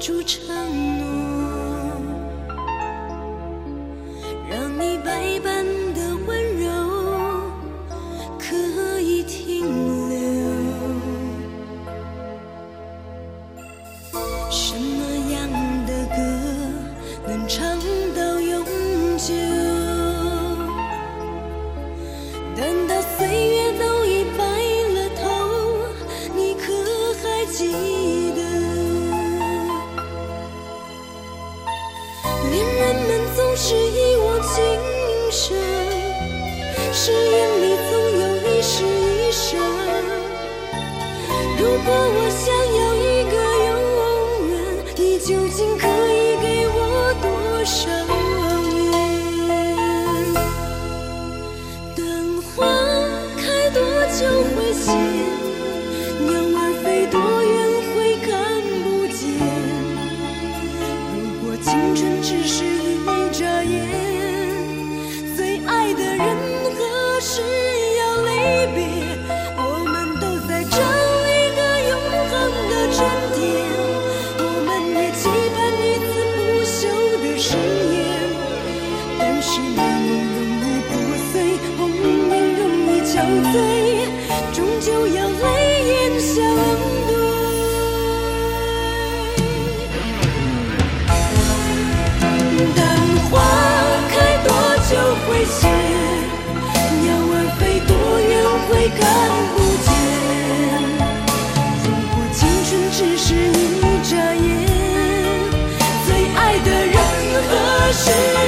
出承诺，让你百般的温柔可以停留。什么样的歌能唱到永久？等到岁月都已白了头，你可还记得？恋人们总是一往情深，誓言里总有一世一生。如果我想要一个永远，你究竟可以给我多少年？等花开多久会谢？鸟儿飞多远会看不见？如果青春只是一眨眼，最爱的人何时要离别？我们都在找一个永恒的春天，我们也期盼一次不朽的誓言。但是美梦容易破碎，红颜容易憔悴，终究要泪眼相对。等花开多久会谢？鸟儿飞多远会看不见？如果青春只是一眨眼，最爱的人何时